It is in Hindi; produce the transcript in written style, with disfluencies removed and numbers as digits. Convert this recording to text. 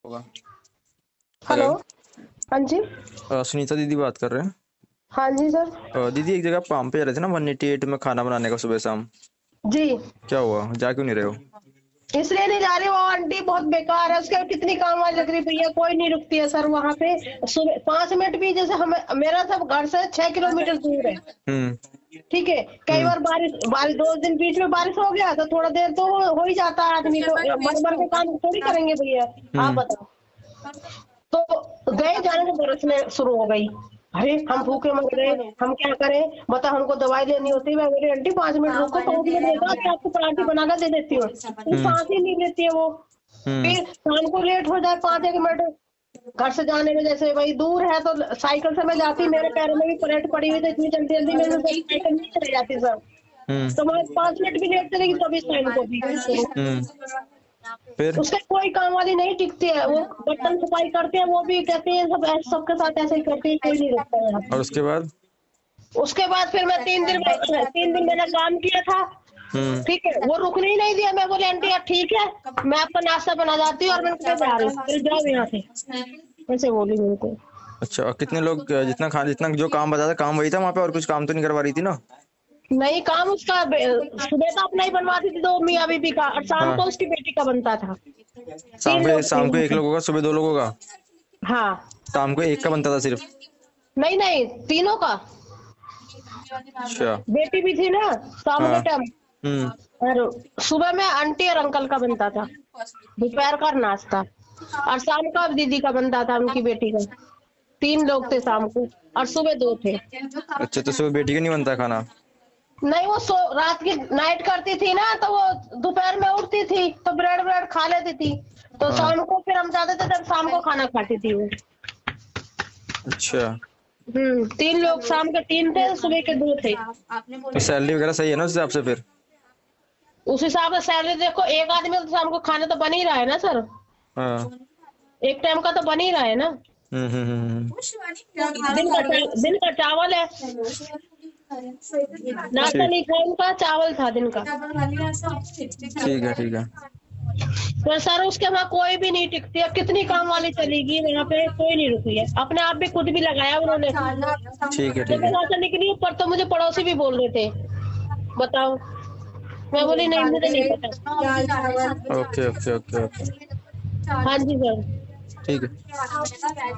होगा। हेलो। हेलो। हाँ जी। सुनीता दीदी बात कर रहे हैं। हाँ जी सर। दीदी एक जगह आप काम पे जा रहे थे ना 188 में खाना बनाने का सुबह शाम। जी। क्या हुआ, जा क्यों नहीं रहे हो? इसलिए नहीं जा रही, वो आंटी बहुत बेकार है, उसके कितनी काम वाली लग रही भैया, कोई नहीं रुकती है सर वहाँ पे। सुबह 5 मिनट भी, जैसे हमें, मेरा सब घर से 6 किलोमीटर दूर है। हम्म। ठीक है। कई हम्म। बार बारिश बारिश 2 दिन बीच में बारिश हो गया तो थोड़ा देर तो हो ही जाता है, आदमी को मर मर के काम थोड़ी करेंगे भैया। आप हम्म। बताओ। तो गए, जाने में बरसने शुरू हो गई। अरे हम भूखे मर गए, हम क्या करें बता, हमको दवाई लेनी होती है। मैं बोली आंटी 5 मिनट रुको, 5 मिनट देगा कि आपको पराठे बनाकर दे देती हूँ। तो हम्म। सांस ही नहीं लेती है वो। हम्म। फिर शाम को लेट हो जाए 5 1 मिनट घर से जाने में, जैसे भाई दूर है तो साइकिल से मैं जाती, मेरे पैरों में भी पलेट पड़ी हुई, तो इतनी जल्दी जल्दी में मैं साइकिल नहीं चले जाती सर। हम्म। तो मैं 5 मिनट भी लेट चलेगी तो भी टाइम को भी हम्म। फिर? उसका कोई काम वाली नहीं टिकती है। वो बर्तन सफाई करते हैं, वो भी कहते हैं सब सबके साथ ऐसे ही करते हैं, कोई नहीं रुकता है यहाँ और पे। उसके बाद? उसके बाद फिर मैं 3 दिन मैंने काम किया था। हम्म। ठीक है, वो रुकने ही नहीं दिया। मैं बोली आंटी यार ठीक है, मैं आपका नाश्ता बना जाती हूँ और मैं कहीं जा रही हूँ, फिर जाओ यहाँ से, ऐसे बोली मेरे को। अच्छा, और कितने लोग, जितना जो काम बताया था काम वही था वहाँ पे, और कुछ काम तो नहीं करवा रही थी ना? नहीं, काम उसका सुबह तो अपना ही बनवाती थी, 2 मियाँ बीबी का, और शाम हाँ। को उसकी बेटी का बनता था। शाम 3 को लोग थे शाम को वहाँ एक पे। लोगों का, सुबह 2 लोगों का? हाँ। शाम को एक का बनता था सिर्फ? नहीं नहीं, तीनों का। अच्छा। बेटी भी थी ना शाम के हाँ। टाइम। हम्म। और सुबह में आंटी और अंकल का बनता था, दोपहर का नाश्ता, और शाम का दीदी का बनता था, उनकी बेटी का। 3 लोग थे शाम को, और सुबह 2 थे। अच्छा, तो सुबह बेटी का नहीं बनता खाना? नहीं, वो रात की नाइट करती थी ना, तो वो दोपहर में उठती थी तो ब्रेड ब्रेड खा लेती थी, तो हाँ। शाम को फिर हम जाते थे तब शाम को खाना खाती थी वो। अच्छा, 3 लोग, शाम के 3 थे, सुबह के 2 थे। तो सैलरी वगैरह सही है ना उस हिसाब से फिर? उस हिसाब से सैलरी देखो, एक आदमी तो शाम को खाना तो बन ही रहा है ना सर, हाँ। एक टाइम का तो बन ही रहा है ना। हम्म। हम्म। दिन का चावल है, नाश्ता ठीक। नहीं खाया, उनका चावल था दिन का। ठीक है, ठीक है। पर सर उसके वहाँ कोई भी नहीं टिकती है, कितनी काम वाली चलेगी, वहाँ पे कोई नहीं रुकी है। अपने आप भी खुद भी लगाया उन्होंने, ठीक है, जब ठीक मैं है। वहाँ से निकली ऊपर तो मुझे पड़ोसी भी बोल रहे थे, बताओ। मैं बोली नहीं, मुझे नहीं पता। Okay, okay, okay, okay. हाँ जी सर। ठीक है।